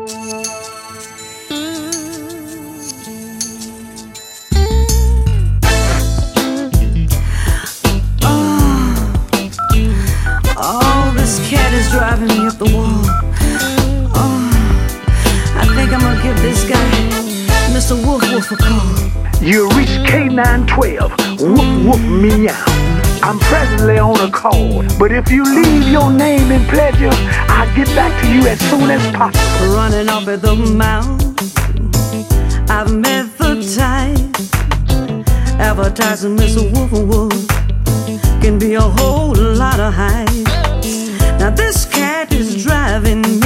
Oh, this cat is driving me up the wall. Oh, I think I'm gonna give this guy, Mr. Woof Woof, a call. You reach K912, woof woof meow. I'm presently on a call, but if you leave your name in pledge, I'll get back to you as soon as possible. Running up at the mouth, I've met the type. Advertising Mr. Woof Woof can be a whole lot of hype. Now this cat is driving me